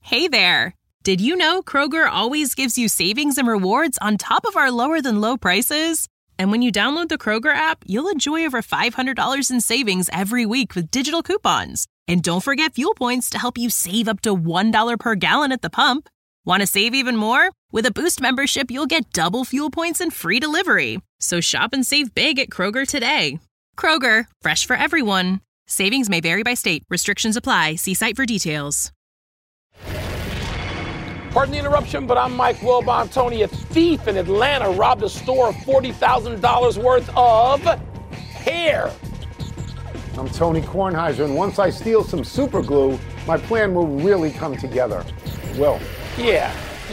Hey there! Did you know Kroger always gives you savings and rewards on top of our lower-than-low prices? And when you download the Kroger app, you'll enjoy over $500 in savings every week with digital coupons. And don't forget fuel points to help you save up to $1 per gallon at the pump. Want to save even more? With a Boost membership, you'll get double fuel points and free delivery. So shop and save big at Kroger today. Kroger, fresh for everyone. Savings may vary by state. Restrictions apply. See site for details. Pardon the interruption, but I'm Mike Wilbon. Tony, a thief in Atlanta robbed a store of $40,000 worth of hair. I'm Tony Kornheiser, and once I steal some super glue, my plan will really come together. It will. Yeah.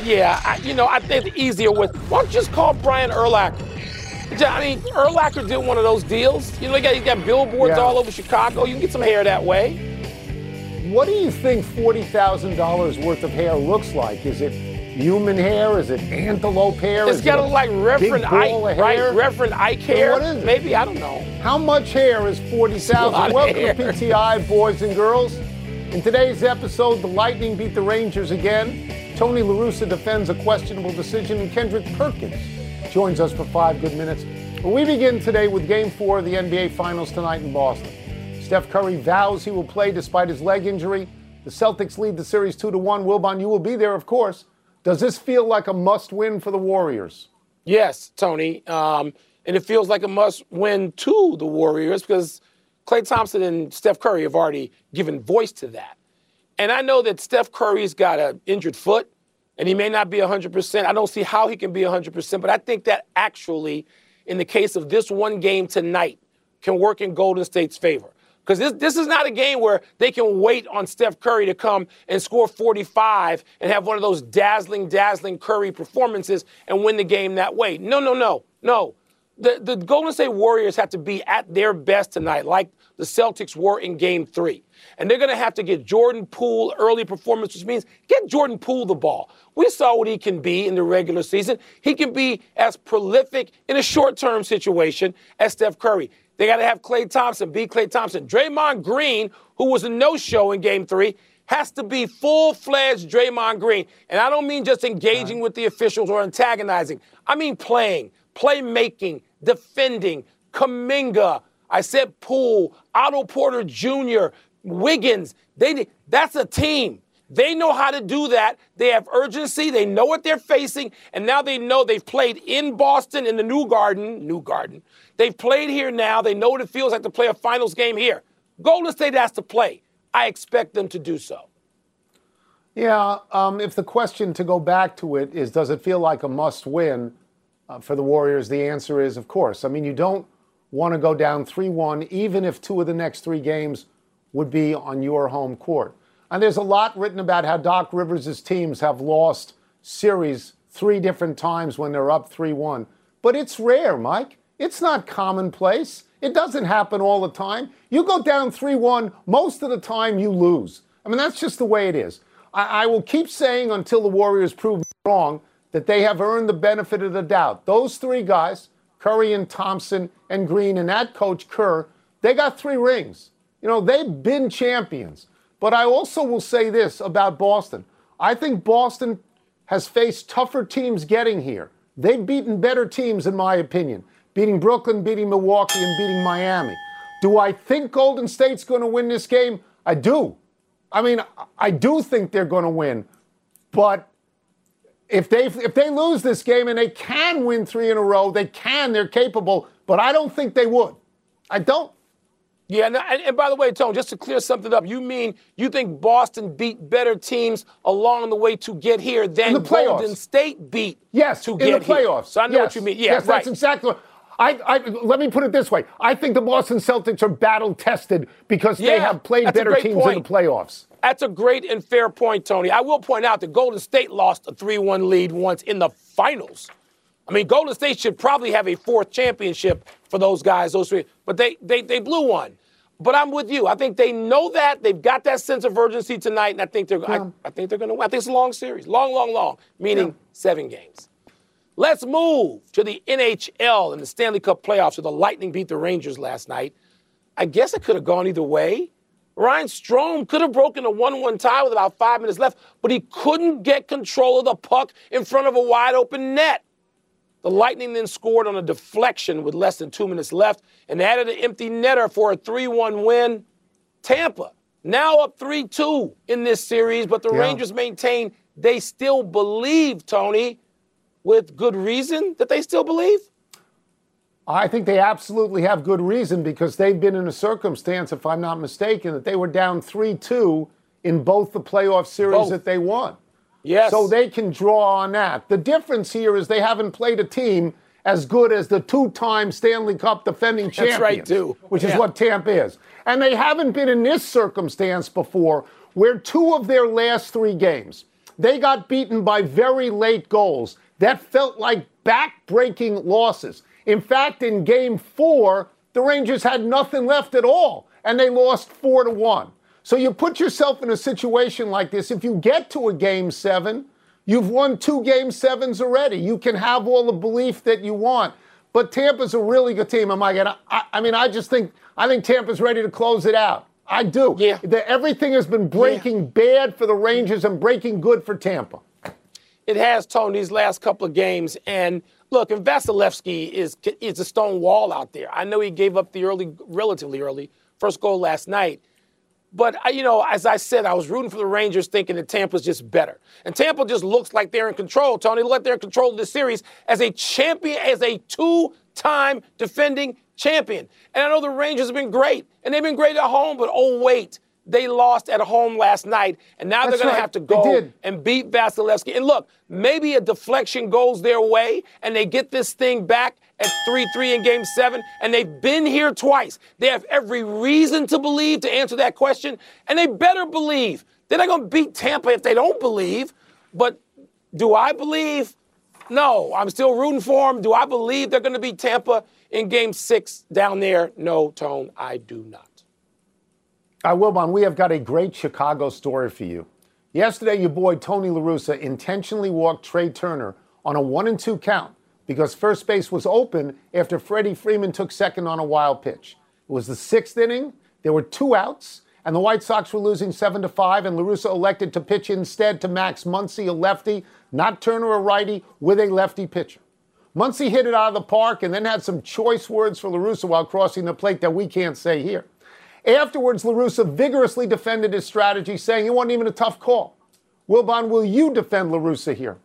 I think the easier way. Why don't you just call Brian Urlacher? I mean, Urlacher did one of those deals. You know, you got billboards all over Chicago. You can get some hair that way. What do you think $40,000 worth of hair looks like? Is it human hair? Is it antelope hair? It's got to look like Reverend Ike, right? Reverend Ike hair? What is it? Maybe, I don't know. How much hair is $40,000? Welcome to PTI, boys and girls. In today's episode, the Lightning beat the Rangers again. Tony La Russa defends a questionable decision, and Kendrick Perkins joins us for 5 good minutes. We begin today with Game 4 of the NBA Finals tonight in Boston. Steph Curry vows he will play despite his leg injury. The Celtics lead the series 2-1. Wilbon, you will be there, of course. Does this feel like a must-win for the Warriors? Yes, Tony. And it feels like a must-win to the Warriors because Klay Thompson and Steph Curry have already given voice to that. And I know that Steph Curry's got an injured foot, and he may not be 100%. I don't see how he can be 100%, but I think that actually, in the case of this one game tonight, can work in Golden State's favor. Because this is not a game where they can wait on Steph Curry to come and score 45 and have one of those dazzling Curry performances and win the game that way. No. The Golden State Warriors have to be at their best tonight, like the Celtics were in Game 3. And they're going to have to get Jordan Poole early performance, which means get Jordan Poole the ball. We saw what he can be in the regular season. He can be as prolific in a short-term situation as Steph Curry. They got to have Klay Thompson be Klay Thompson. Draymond Green, who was a no-show in Game 3, has to be full-fledged Draymond Green. And I don't mean just engaging with the officials or antagonizing. I mean playing, playmaking, defending, Kuminga. I said Poole, Otto Porter Jr., Wiggins. That's a team. They know how to do that. They have urgency. They know what they're facing. And now they know they've played in Boston in the New Garden. They've played here now. They know what it feels like to play a finals game here. Golden State has to play. I expect them to do so. Yeah, if the question, to go back to it, is does it feel like a must-win for the Warriors, the answer is, of course. I mean, you don't want to go down 3-1, even if 2 of the next 3 games would be on your home court. And there's a lot written about how Doc Rivers' teams have lost series 3 different times when they're up 3-1. But it's rare, Mike. It's not commonplace. It doesn't happen all the time. You go down 3-1, most of the time you lose. I mean, that's just the way it is. I will keep saying until the Warriors prove me wrong that they have earned the benefit of the doubt. Those 3 guys, Curry and Thompson and Green, and that coach Kerr, they got 3 rings. You know, they've been champions. But I also will say this about Boston. I think Boston has faced tougher teams getting here. They've beaten better teams, in my opinion. Beating Brooklyn, beating Milwaukee, and beating Miami. Do I think Golden State's going to win this game? I do. I mean, I do think they're going to win. But if they lose this game and they can win 3 in a row, they're capable. But I don't think they would. I don't. Yeah, and by the way, Tone, just to clear something up, you think Boston beat better teams along the way to get here than Golden State beat to get here? Yes, in the playoffs. So I know what you mean. Yeah, yes, right. That's exactly what let me put it this way. I think the Boston Celtics are battle-tested because they have played better teams in the playoffs. That's a great and fair point, Tony. I will point out that Golden State lost a 3-1 lead once in the finals. I mean, Golden State should probably have a 4th championship for those guys, those 3. But they blew one. But I'm with you. I think they know that. They've got that sense of urgency tonight, and I think they're going to win. I think it's a long series. Long, meaning 7 games. Let's move to the NHL and the Stanley Cup playoffs where the Lightning beat the Rangers last night. I guess it could have gone either way. Ryan Strome could have broken a 1-1 tie with about 5 minutes left, but he couldn't get control of the puck in front of a wide-open net. The Lightning then scored on a deflection with less than 2 minutes left and added an empty netter for a 3-1 win. Tampa now up 3-2 in this series, but the Rangers maintain they still believe, Tony, with good reason that they still believe? I think they absolutely have good reason because they've been in a circumstance, if I'm not mistaken, that they were down 3-2 in both the playoff series that they won. Yes. So they can draw on that. The difference here is they haven't played a team as good as the two-time Stanley Cup defending champions. That's right, too. Which is what Tampa is. And they haven't been in this circumstance before where 2 of their last 3 games, they got beaten by very late goals. That felt like back-breaking losses. In fact, in Game 4, the Rangers had nothing left at all, and they lost 4-1. So you put yourself in a situation like this. If you get to a Game 7, you've won 2 Game 7s already. You can have all the belief that you want. But Tampa's a really good team. I think Tampa's ready to close it out. I do. Yeah. Everything has been breaking bad for the Rangers and breaking good for Tampa. It has, Tony, these last couple of games. And look, if Vasilevsky is a stone wall out there, I know he gave up the relatively early first goal last night. But, as I said, I was rooting for the Rangers thinking that Tampa's just better. And Tampa just looks like they're in control, Tony. Look like they're in control of this series as a champion, as a 2-time defending champion. And I know the Rangers have been great, and they've been great at home, but oh, wait. They lost at home last night, and now they're going to have to go and beat Vasilevsky. And look, maybe a deflection goes their way, and they get this thing back at 3-3 in Game 7, and they've been here twice. They have every reason to believe, to answer that question, and they better believe. They're not going to beat Tampa if they don't believe. But do I believe? No, I'm still rooting for them. Do I believe they're going to beat Tampa in Game 6 down there? No, Tone, I do not. Wilbon, we have got a great Chicago story for you. Yesterday, your boy Tony La Russa intentionally walked Trey Turner on a 1-2 count because first base was open after Freddie Freeman took second on a wild pitch. It was the 6th inning. There were 2 outs, and the White Sox were losing 7-5, and La Russa elected to pitch instead to Max Muncy, a lefty, not Turner, a righty, with a lefty pitcher. Muncy hit it out of the park and then had some choice words for La Russa while crossing the plate that we can't say here. Afterwards, La Russa vigorously defended his strategy, saying it wasn't even a tough call. Wilbon, will you defend La Russa here?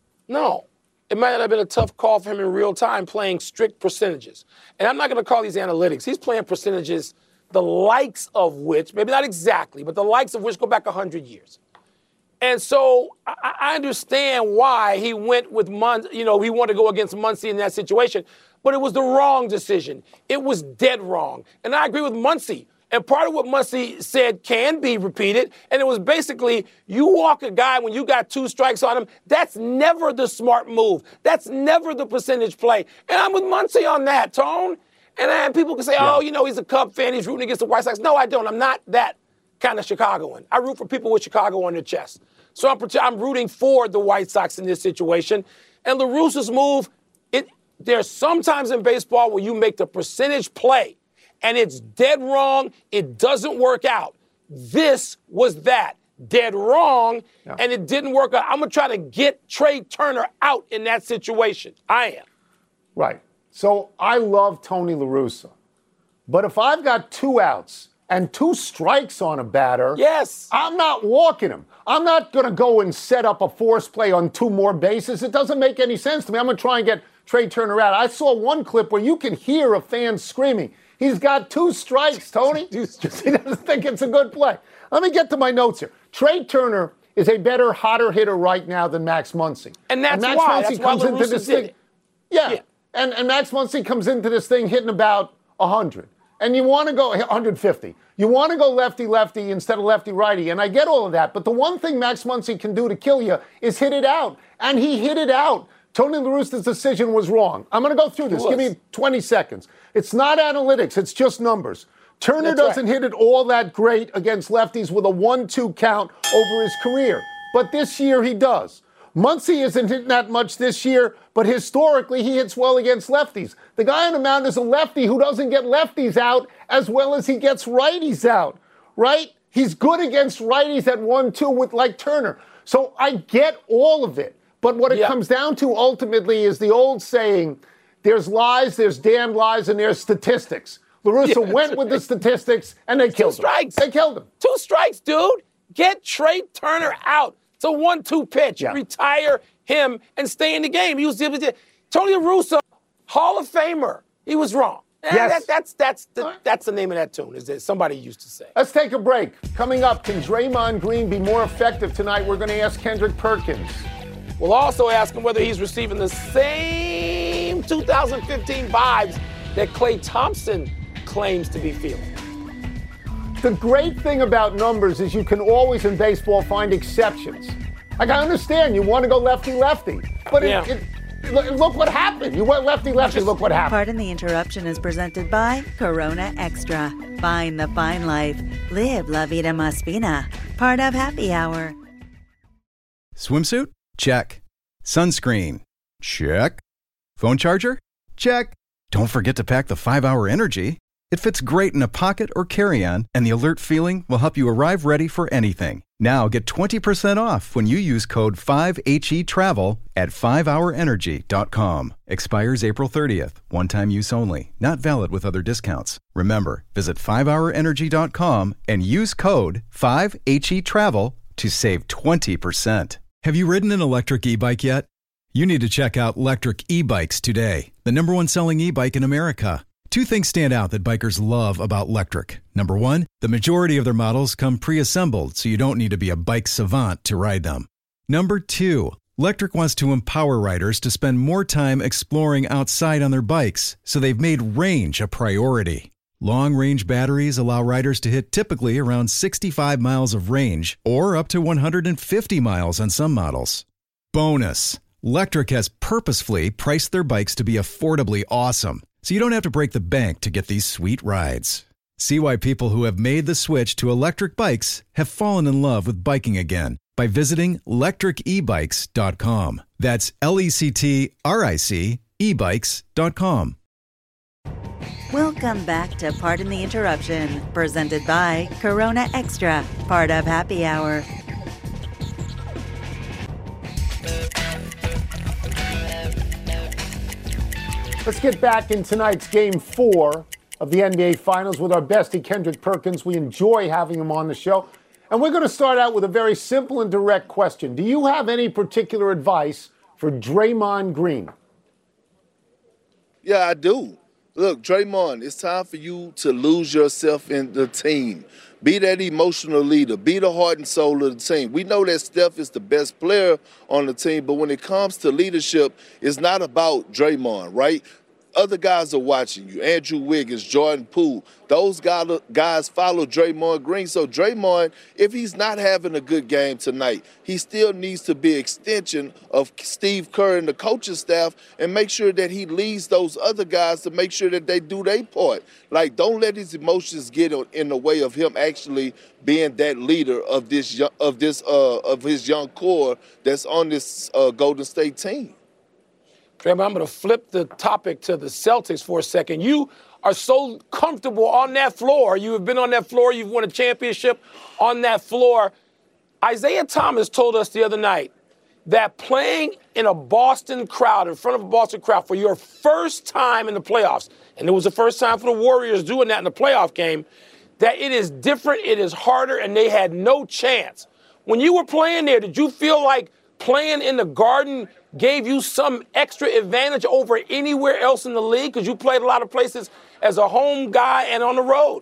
No. It might not have been a tough call for him in real time, playing strict percentages. And I'm not going to call these analytics. He's playing percentages, the likes of which, maybe not exactly, but the likes of which go back 100 years. And so I understand why he went with Muncy. He wanted to go against Muncy in that situation. But it was the wrong decision. It was dead wrong. And I agree with Muncy. And part of what Muncy said can be repeated, and it was basically, you walk a guy when you got 2 strikes on him, that's never the smart move. That's never the percentage play. And I'm with Muncy on that, Tone. And people can say, he's a Cub fan, he's rooting against the White Sox. No, I don't. I'm not that kind of Chicagoan. I root for people with Chicago on their chest. So I'm rooting for the White Sox in this situation. And La Russa's move, there's sometimes in baseball where you make the percentage play, and it's dead wrong. It doesn't work out. This was that. Dead wrong, and it didn't work out. I'm going to try to get Trey Turner out in that situation. I am. Right. So I love Tony La Russa. But if I've got 2 outs and 2 strikes on a batter, yes, I'm not walking him. I'm not going to go and set up a force play on 2 more bases. It doesn't make any sense to me. I'm going to try and get Trey Turner out. I saw one clip where you can hear a fan screaming. He's got 2 strikes, Tony. He doesn't think it's a good play. Let me get to my notes here. Trey Turner is a better, hotter hitter right now than Max Muncy. And that's why. That's why La Russa did it. Yeah. And Max Muncy comes into this thing hitting about 100. And you want to go 150. You want to go lefty-lefty instead of lefty-righty. And I get all of that. But the one thing Max Muncy can do to kill you is hit it out. And he hit it out. Tony La Russa's decision was wrong. I'm going to go through this. Give me 20 seconds. It's not analytics. It's just numbers. Turner doesn't hit it all that great against lefties with a 1-2 count over his career. But this year he does. Muncy isn't hitting that much this year, but historically he hits well against lefties. The guy on the mound is a lefty who doesn't get lefties out as well as he gets righties out. right? He's good against righties at 1-2 with like Turner. So I get all of it. But what it comes down to ultimately is the old saying, there's lies, there's damned lies, and there's statistics. La Russa went with the statistics, and they killed him. They killed him. 2 strikes, dude. Get Trey Turner out. It's a 1-2 pitch. Yeah. Retire him and stay in the game. He was Tony La Russa, Hall of Famer. He was wrong. Yes. That's the name of that tune, is that somebody used to say. Let's take a break. Coming up, can Draymond Green be more effective tonight? We're going to ask Kendrick Perkins. We'll also ask him whether he's receiving the same 2015 vibes that Klay Thompson claims to be feeling. The great thing about numbers is you can always in baseball find exceptions. Like, I understand you want to go lefty-lefty, but look what happened. You went lefty-lefty, look what happened. Pardon the Interruption is presented by Corona Extra. Find the fine life. Live La Vida Más Fina. Part of Happy Hour. Swimsuit? Check. Sunscreen? Check. Phone charger? Check. Don't forget to pack the 5-Hour Energy. It fits great in a pocket or carry-on, and the alert feeling will help you arrive ready for anything. Now get 20% off when you use code 5HETRAVEL at 5hourenergy.com. Expires April 30th. One-time use only. Not valid with other discounts. Remember, visit 5hourenergy.com and use code 5HETRAVEL to save 20%. Have you ridden an electric e-bike yet? You need to check out Lectric E-Bikes today, the #1 selling e-bike in America. 2 things stand out that bikers love about Lectric. Number 1, the majority of their models come pre-assembled, so you don't need to be a bike savant to ride them. Number 2, Lectric wants to empower riders to spend more time exploring outside on their bikes, so they've made range a priority. Long-range batteries allow riders to hit typically around 65 miles of range, or up to 150 miles on some models. Bonus, Lectric has purposefully priced their bikes to be affordably awesome, so you don't have to break the bank to get these sweet rides. See why people who have made the switch to electric bikes have fallen in love with biking again by visiting lectricebikes.com. That's LECTRIC ebikes.com. Welcome back to Pardon the Interruption, presented by Corona Extra, part of Happy Hour. Let's get back in tonight's Game 4 of the NBA Finals with our bestie, Kendrick Perkins. We enjoy having him on the show. And we're going to start out with a very simple and direct question. Do you have any particular advice for Draymond Green? Yeah, I do. Look, Draymond, it's time for you to lose yourself in the team. Be that emotional leader. Be the heart and soul of the team. We know that Steph is the best player on the team, but when it comes to leadership, it's not about Draymond, right? Other guys are watching you. Andrew Wiggins, Jordan Poole. Those guys follow Draymond Green. So Draymond, if he's not having a good game tonight, he still needs to be an extension of Steve Kerr and the coaching staff and make sure that he leads those other guys to make sure that they do their part. Like, don't let his emotions get in the way of him actually being that leader of his young core that's on this Golden State team. I'm going to flip the topic to the Celtics for a second. You are so comfortable on that floor. You have been on that floor. You've won a championship on that floor. Isaiah Thomas told us the other night that playing in a Boston crowd, in front of a Boston crowd for your first time in the playoffs, and it was the first time for the Warriors doing that in the playoff game, that it is different, it is harder, and they had no chance. When you were playing there, did you feel like playing in the Garden gave you some extra advantage over anywhere else in the league? Because you played a lot of places as a home guy and on the road.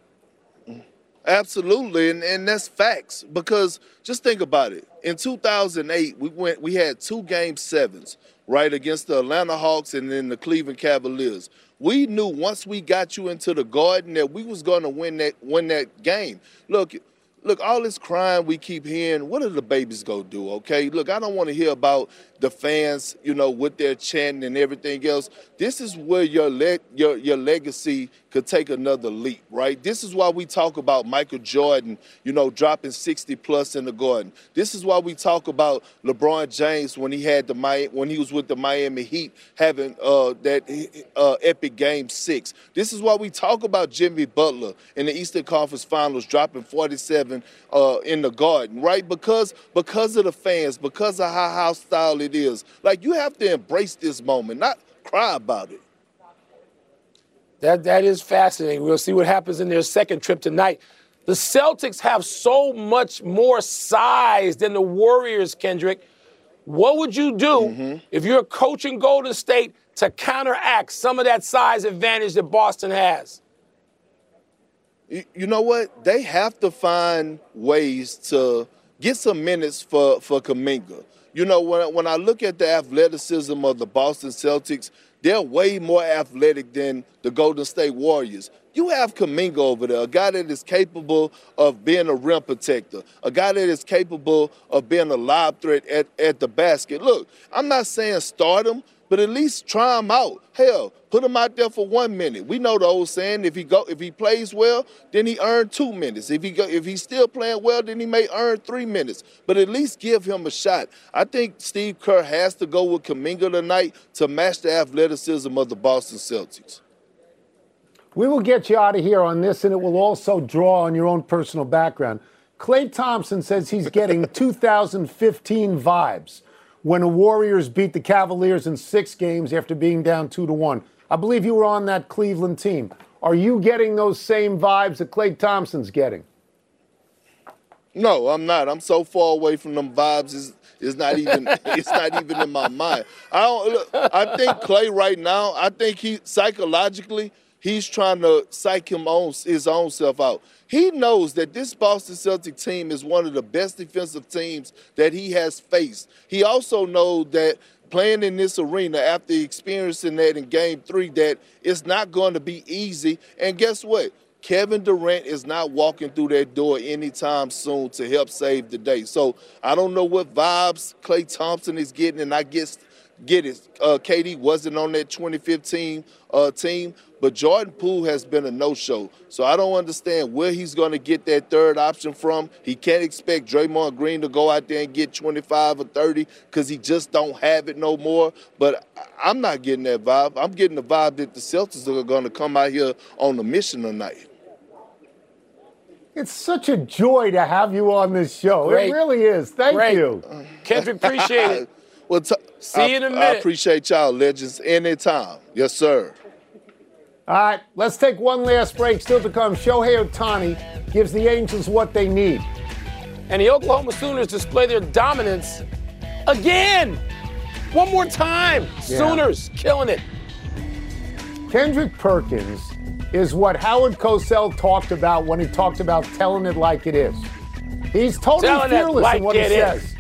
Absolutely, and that's facts. Because just think about it. In 2008, we had 2 Game 7s, right, against the Atlanta Hawks and then the Cleveland Cavaliers. We knew once we got you into the Garden that we was going to win that game. Look, all this crying we keep hearing, what are the babies going to do, okay? Look, I don't want to hear about the fans, with their chanting and everything else. This is where your legacy could take another leap, right? This is why we talk about Michael Jordan, dropping 60+ in the Garden. This is why we talk about LeBron James when he was with the Miami Heat having that epic Game 6. This is why we talk about Jimmy Butler in the Eastern Conference Finals dropping 47 in the Garden, right? Because of the fans, because of how hostile it is. Like, you have to embrace this moment, not cry about it. That is fascinating. We'll see what happens in their second trip tonight. The Celtics have so much more size than the Warriors, Kendrick. What would you do if you're coaching Golden State to counteract some of that size advantage that Boston has? You know what? They have to find ways to get some minutes for Kuminga. When I look at the athleticism of the Boston Celtics, they're way more athletic than the Golden State Warriors. You have Kuminga over there, a guy that is capable of being a rim protector, a guy that is capable of being a lob threat at the basket. Look, I'm not saying start him, but at least try him out. Hell, put him out there for 1 minute. We know the old saying: if he plays well, then he earned 2 minutes. If he's still playing well, then he may earn 3 minutes. But at least give him a shot. I think Steve Kerr has to go with Kuminga tonight to match the athleticism of the Boston Celtics. We will get you out of here on this, and it will also draw on your own personal background. Klay Thompson says he's getting 2015 vibes when the Warriors beat the Cavaliers in 6 games after being down 2-1. I believe you were on that Cleveland team. Are you getting those same vibes that Klay Thompson's getting? No, I'm not. I'm so far away from them vibes. It's not even in my mind. I think Klay right now, I think he psychologically, he's trying to psych his own self out. He knows that this Boston Celtic team is one of the best defensive teams that he has faced. He also knows that playing in this arena after experiencing that in Game 3, that it's not going to be easy. And guess what? Kevin Durant is not walking through that door anytime soon to help save the day. So I don't know what vibes Klay Thompson is getting, and I get it. KD wasn't on that 2015 team, but Jordan Poole has been a no-show. So I don't understand where he's going to get that third option from. He can't expect Draymond Green to go out there and get 25 or 30 because he just don't have it no more. But I'm not getting that vibe. I'm getting the vibe that the Celtics are going to come out here on a mission tonight. It's such a joy to have you on this show. Great. It really is. Thank you. Kendrick, appreciate it. Well, see you in a minute. I appreciate y'all, legends, anytime. Yes, sir. All right, let's take one last break. Still to come, Shohei Ohtani gives the Angels what they need. And the Oklahoma Sooners display their dominance again. One more time. Yeah. Sooners killing it. Kendrick Perkins is what Howard Cosell talked about when he talked about telling it like it is. He's totally fearless in what he says.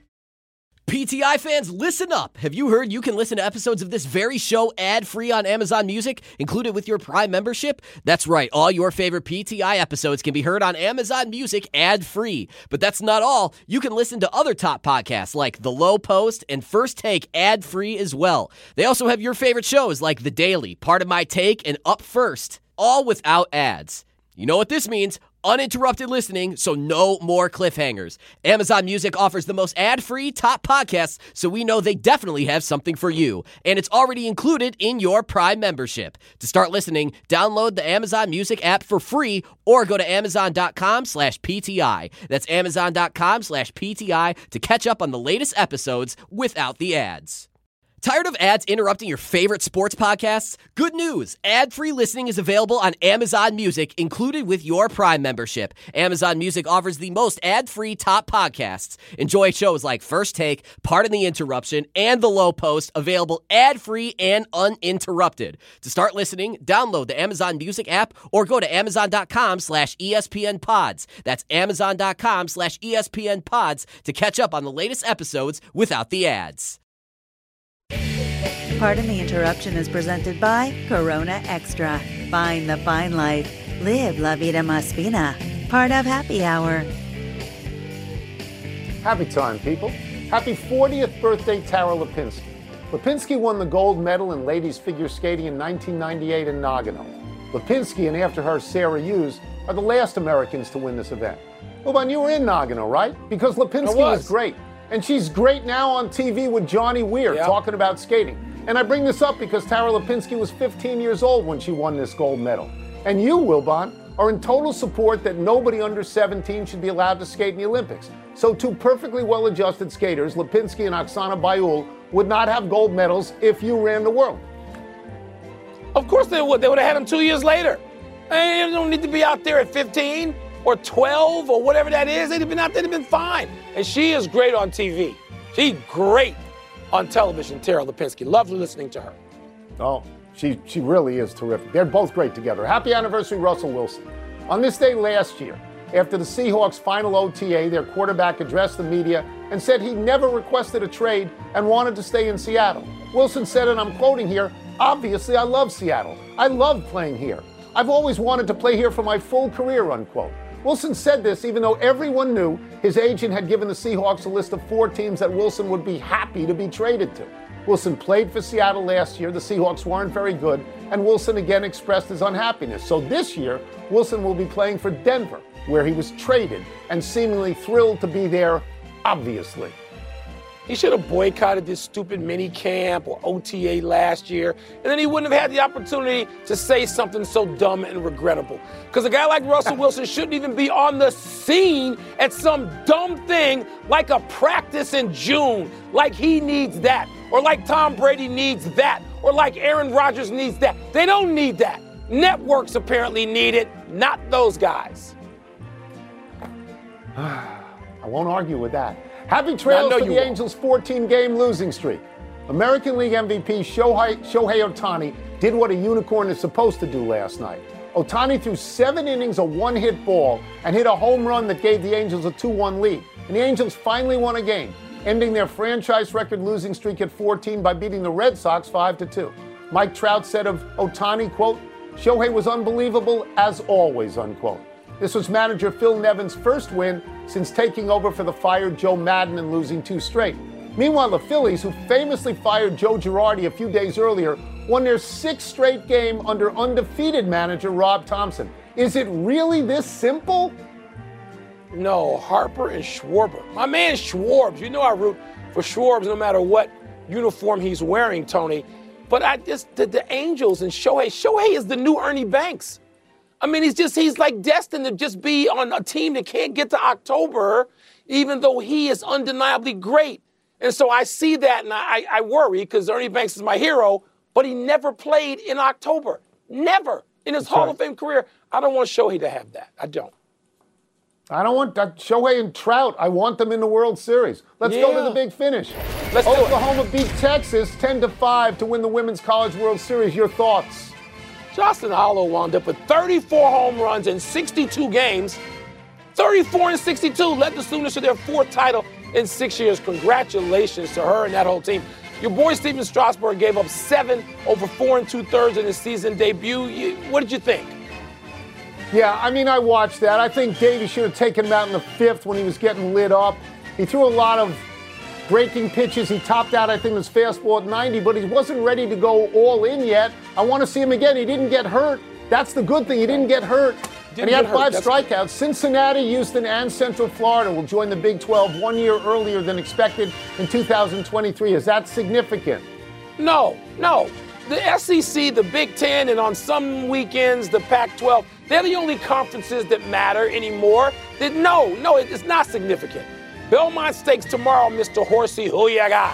PTI fans, listen up. Have you heard you can listen to episodes of this very show ad-free on Amazon Music, included with your Prime membership? That's right. All your favorite PTI episodes can be heard on Amazon Music ad-free. But that's not all. You can listen to other top podcasts like The Low Post and First Take ad-free as well. They also have your favorite shows like The Daily, Part of My Take, and Up First, all without ads. You know what this means? Uninterrupted listening, so no more cliffhangers. Amazon Music offers the most ad-free top podcasts, so we know they definitely have something for you. And it's already included in your Prime membership. To start listening, download the Amazon Music app for free or go to amazon.com/PTI. That's amazon.com/PTI to catch up on the latest episodes without the ads. Tired of ads interrupting your favorite sports podcasts? Good news! Ad-free listening is available on Amazon Music, included with your Prime membership. Amazon Music offers the most ad-free top podcasts. Enjoy shows like First Take, Pardon the Interruption, and The Low Post, available ad-free and uninterrupted. To start listening, download the Amazon Music app or go to amazon.com/ESPN Pods. That's amazon.com/ESPN Pods to catch up on the latest episodes without the ads. Pardon the Interruption is presented by Corona Extra. Find the fine life. Live La Vida Más Fina. Part of Happy Hour. Happy time, people. Happy 40th birthday, Tara Lipinski. Lipinski won the gold medal in ladies figure skating in 1998 in Nagano. Lipinski and after her Sarah Hughes are the last Americans to win this event. Wilbon, you were in Nagano, right? Because Lipinski was great. And she's great now on TV with Johnny Weir talking about skating. And I bring this up because Tara Lipinski was 15 years old when she won this gold medal. And you, Wilbon, are in total support that nobody under 17 should be allowed to skate in the Olympics. So two perfectly well-adjusted skaters, Lipinski and Oksana Baiul, would not have gold medals if you ran the world. Of course they would. They would have had them 2 years later. They don't need to be out there at 15 or 12 or whatever that is. They'd have been out there, they'd have been fine. And she is great on TV. She's great on television, Tara Lipinski. Lovely listening to her. Oh, she really is terrific. They're both great together. Happy anniversary, Russell Wilson. On this day last year, after the Seahawks' final OTA, their quarterback addressed the media and said he never requested a trade and wanted to stay in Seattle. Wilson said, and I'm quoting here, "Obviously, I love Seattle. I love playing here. I've always wanted to play here for my full career," unquote. Wilson said this even though everyone knew his agent had given the Seahawks a list of 4 teams that Wilson would be happy to be traded to. Wilson played for Seattle last year. The Seahawks weren't very good, and Wilson again expressed his unhappiness. So this year, Wilson will be playing for Denver, where he was traded and seemingly thrilled to be there, obviously. He should have boycotted this stupid mini camp or OTA last year, and then he wouldn't have had the opportunity to say something so dumb and regrettable. Because a guy like Russell Wilson shouldn't even be on the scene at some dumb thing like a practice in June, like he needs that, or like Tom Brady needs that, or like Aaron Rodgers needs that. They don't need that. Networks apparently need it, not those guys. I won't argue with that. Happy trails for the Angels' 14-game losing streak. American League MVP Shohei Ohtani did what a unicorn is supposed to do last night. Ohtani threw 7 innings, a one-hit ball, and hit a home run that gave the Angels a 2-1 lead. And the Angels finally won a game, ending their franchise record losing streak at 14 by beating the Red Sox 5-2. Mike Trout said of Ohtani, quote, "Shohei was unbelievable as always," unquote. This was manager Phil Nevin's first win since taking over for the fired Joe Maddon and losing 2 straight. Meanwhile, the Phillies, who famously fired Joe Girardi a few days earlier, won their 6th straight game under undefeated manager Rob Thompson. Is it really this simple? No, Harper and Schwarber. My man Schwarbs, you know I root for Schwarbs no matter what uniform he's wearing, Tony. But the Angels and Shohei is the new Ernie Banks. I mean, he's like destined to just be on a team that can't get to October, even though he is undeniably great. And so I see that and I worry because Ernie Banks is my hero, but he never played in October. Never. In his Hall of Fame career. I don't want Shohei to have that. I don't. I don't want Shohei and Trout. I want them in the World Series. Let's go to the big finish. Oklahoma beat Texas 10-5 to win the Women's College World Series. Your thoughts? Justin Hollow wound up with 34 home runs in 62 games. 34 and 62 led the Sooners to their 4th title in 6 years. Congratulations to her and that whole team. Your boy Steven Strasburg gave up 7 over 4 2/3 in his season debut. What did you think? Yeah, I mean, I watched that. I think Davey should have taken him out in the 5th when he was getting lit up. He threw a lot of breaking pitches. He topped out, I think, his fastball at 90, but he wasn't ready to go all in yet. I want to see him again. He didn't get hurt. That's the good thing. He didn't get hurt. And he had 5 strikeouts. Cincinnati, Houston, and Central Florida will join the Big 12 1 year earlier than expected in 2023. Is that significant? No. The SEC, the Big Ten, and on some weekends, the Pac-12, they're the only conferences that matter anymore. No, it's not significant. Belmont Stakes tomorrow, Mr. Horsey. Who you got?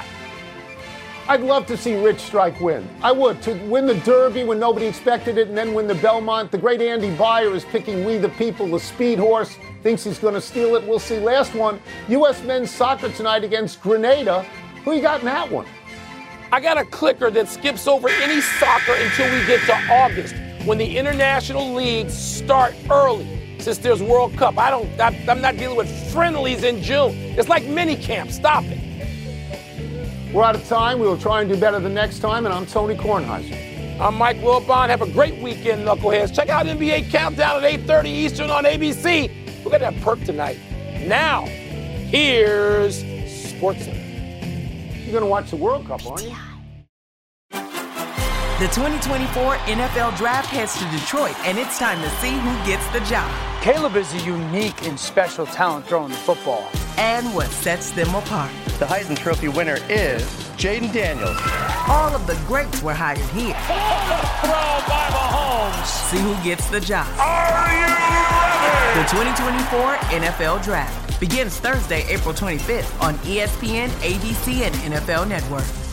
I'd love to see Rich Strike win. I would. To win the Derby when nobody expected it and then win the Belmont. The great Andy Beyer is picking We the People, the speed horse. Thinks he's going to steal it. We'll see. Last one, U.S. men's soccer tonight against Grenada. Who you got in that one? I got a clicker that skips over any soccer until we get to August when the international leagues start early. Since there's World Cup, I'm not dealing with friendlies in June. It's like mini camp. Stop it. We're out of time. We will try and do better the next time. And I'm Tony Kornheiser. I'm Mike Wilbon. Have a great weekend, Knuckleheads. Check out NBA Countdown at 8:30 Eastern on ABC. We're going to have perk tonight. Now, here's SportsCenter. You're going to watch the World Cup, aren't you? The 2024 NFL Draft heads to Detroit, and it's time to see who gets the job. Caleb is a unique and special talent throwing the football. And what sets them apart. The Heisman Trophy winner is Jaden Daniels. All of the greats were hired here. Throw by Mahomes. See who gets the job. Are you ready? The 2024 NFL Draft begins Thursday, April 25th on ESPN, ABC, and NFL Network.